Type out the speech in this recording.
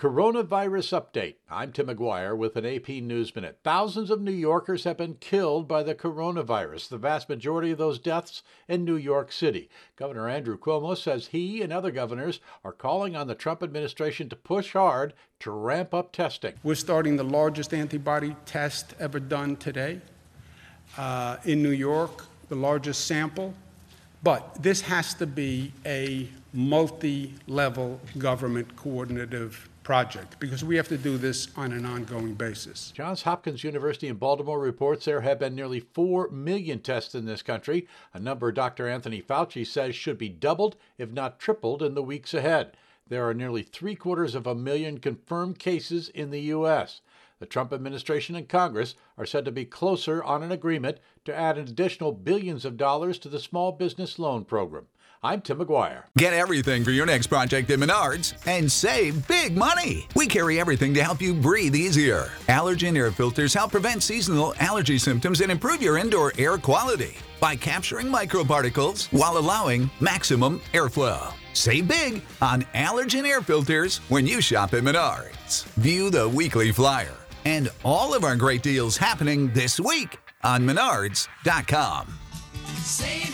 Coronavirus update. I'm Tim McGuire with an AP News Minute. Thousands of New Yorkers have been killed by the coronavirus, the vast majority of those deaths in New York City. Governor Andrew Cuomo says he and other governors are calling on the Trump administration to push hard to ramp up testing. We're starting the largest antibody test ever done today in New York, the largest sample. But this has to be a multi-level government coordinative project because we have to do this on an ongoing basis. Johns Hopkins University in Baltimore reports there have been nearly 4 million tests in this country, a number Dr. Anthony Fauci says should be doubled, if not tripled, in the weeks ahead. There are nearly 750,000 confirmed cases in the U.S. The Trump administration and Congress are said to be closer on an agreement to add an additional billions of dollars to the small business loan program. I'm Tim McGuire. Get everything for your next project at Menards and save big money. We carry everything to help you breathe easier. Allergen air filters help prevent seasonal allergy symptoms and improve your indoor air quality by capturing microparticles while allowing maximum airflow. Save big on allergen air filters when you shop at Menards. View the weekly flyer and all of our great deals happening this week on Menards.com. Save